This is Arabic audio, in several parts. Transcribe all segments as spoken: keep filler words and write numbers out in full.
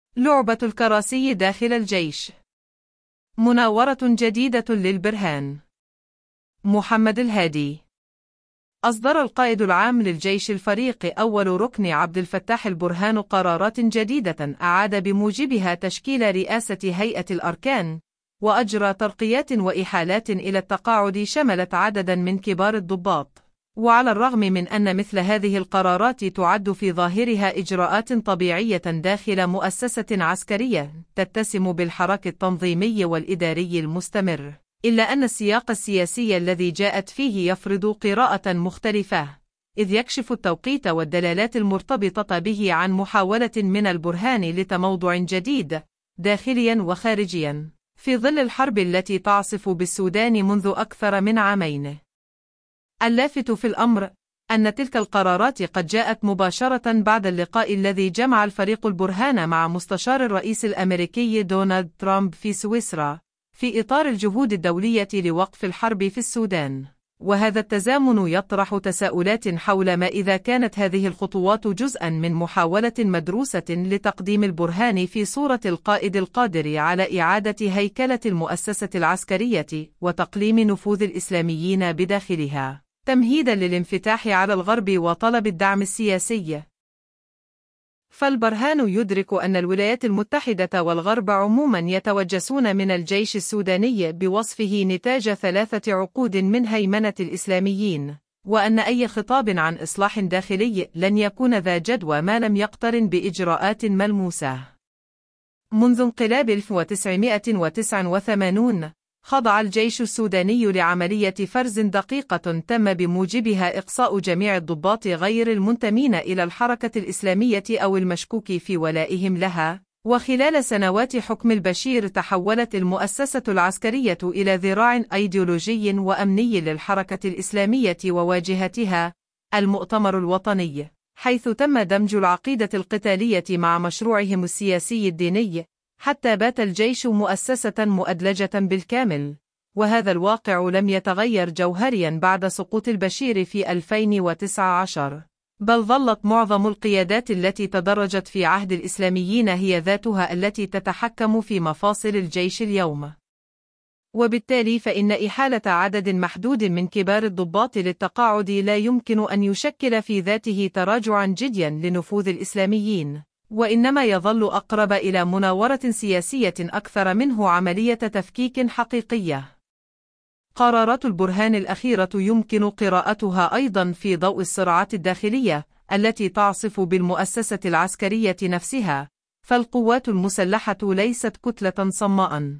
لعبة الكراسي داخل الجيش. مناورة جديدة للبرهان. محمد الهادي. أصدر القائد العام للجيش الفريق أول ركن عبد الفتاح البرهان قرارات جديدة أعاد بموجبها تشكيل رئاسة هيئة الأركان، وأجرى ترقيات وإحالات إلى التقاعد شملت عددا من كبار الضباط. وعلى الرغم من أن مثل هذه القرارات تعد في ظاهرها إجراءات طبيعية داخل مؤسسة عسكرية تتسم بالحراك التنظيمي والإداري المستمر، إلا أن السياق السياسي الذي جاءت فيه يفرض قراءة مختلفة، إذ يكشف التوقيت والدلالات المرتبطة به عن محاولة من البرهان لتموضع جديد داخليا وخارجيا في ظل الحرب التي تعصف بالسودان منذ أكثر من عامين. اللافت في الأمر أن تلك القرارات قد جاءت مباشرة بعد اللقاء الذي جمع الفريق البرهان مع مستشار الرئيس الأمريكي دونالد ترامب في سويسرا في إطار الجهود الدولية لوقف الحرب في السودان. وهذا التزامن يطرح تساؤلات حول ما إذا كانت هذه الخطوات جزءا من محاولة مدروسة لتقديم البرهان في صورة القائد القادر على إعادة هيكلة المؤسسة العسكرية وتقليم نفوذ الإسلاميين بداخلها، تمهيدا للانفتاح على الغرب وطلب الدعم السياسي. فالبرهان يدرك أن الولايات المتحدة والغرب عموما يتوجسون من الجيش السوداني بوصفه نتاج ثلاثة عقود من هيمنة الإسلاميين، وأن أي خطاب عن إصلاح داخلي لن يكون ذا جدوى ما لم يقترن بإجراءات ملموسة. منذ انقلاب ألف وتسعمائة وتسعة وثمانين خضع الجيش السوداني لعملية فرز دقيقة تم بموجبها إقصاء جميع الضباط غير المنتمين إلى الحركة الإسلامية أو المشكوك في ولائهم لها. وخلال سنوات حكم البشير تحولت المؤسسة العسكرية إلى ذراع أيديولوجي وأمني للحركة الإسلامية وواجهتها، المؤتمر الوطني، حيث تم دمج العقيدة القتالية مع مشروعهم السياسي الديني، حتى بات الجيش مؤسسة مؤدلجة بالكامل. وهذا الواقع لم يتغير جوهريا بعد سقوط البشير في ألفين وتسعة عشر، بل ظلت معظم القيادات التي تدرجت في عهد الإسلاميين هي ذاتها التي تتحكم في مفاصل الجيش اليوم. وبالتالي فإن إحالة عدد محدود من كبار الضباط للتقاعد لا يمكن أن يشكل في ذاته تراجعا جديا لنفوذ الإسلاميين، وإنما يظل أقرب إلى مناورة سياسية أكثر منه عملية تفكيك حقيقية. قرارات البرهان الأخيرة يمكن قراءتها أيضا في ضوء الصراعات الداخلية التي تعصف بالمؤسسة العسكرية نفسها، فالقوات المسلحة ليست كتلة صماء،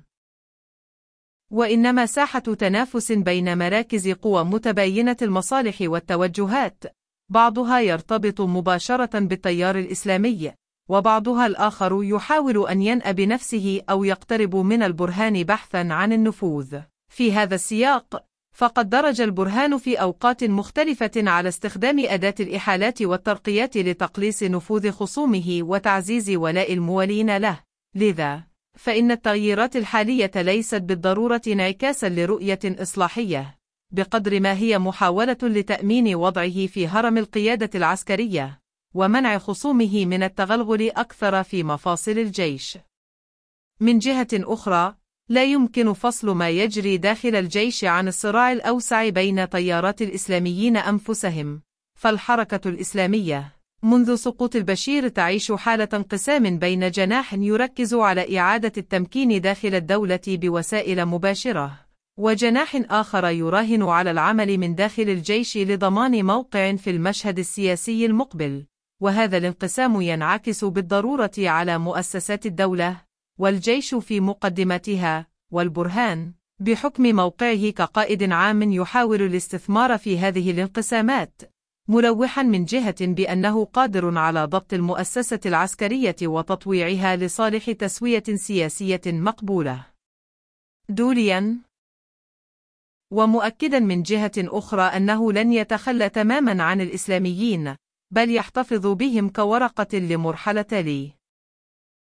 وإنما ساحة تنافس بين مراكز قوى متباينة المصالح والتوجهات، بعضها يرتبط مباشرة بالتيار الإسلامي، وبعضها الآخر يحاول أن ينأى بنفسه أو يقترب من البرهان بحثا عن النفوذ. في هذا السياق، فقد درج البرهان في أوقات مختلفة على استخدام أداة الإحالات والترقيات لتقليص نفوذ خصومه وتعزيز ولاء الموالين له. لذا، فإن التغييرات الحالية ليست بالضرورة انعكاسا لرؤية إصلاحية، بقدر ما هي محاولة لتأمين وضعه في هرم القيادة العسكرية، ومنع خصومه من التغلغل أكثر في مفاصل الجيش. من جهة أخرى، لا يمكن فصل ما يجري داخل الجيش عن الصراع الأوسع بين تيارات الإسلاميين أنفسهم، فالحركة الإسلامية منذ سقوط البشير تعيش حالة انقسام بين جناح يركز على إعادة التمكين داخل الدولة بوسائل مباشرة، وجناح آخر يراهن على العمل من داخل الجيش لضمان موقع في المشهد السياسي المقبل. وهذا الانقسام ينعكس بالضرورة على مؤسسات الدولة، والجيش في مقدمتها، والبرهان بحكم موقعه كقائد عام يحاول الاستثمار في هذه الانقسامات، ملوحا من جهة بأنه قادر على ضبط المؤسسة العسكرية وتطويعها لصالح تسوية سياسية مقبولة دوليا، ومؤكدا من جهة أخرى أنه لن يتخلى تماما عن الإسلاميين، بل يحتفظ بهم كورقة لمرحلة لي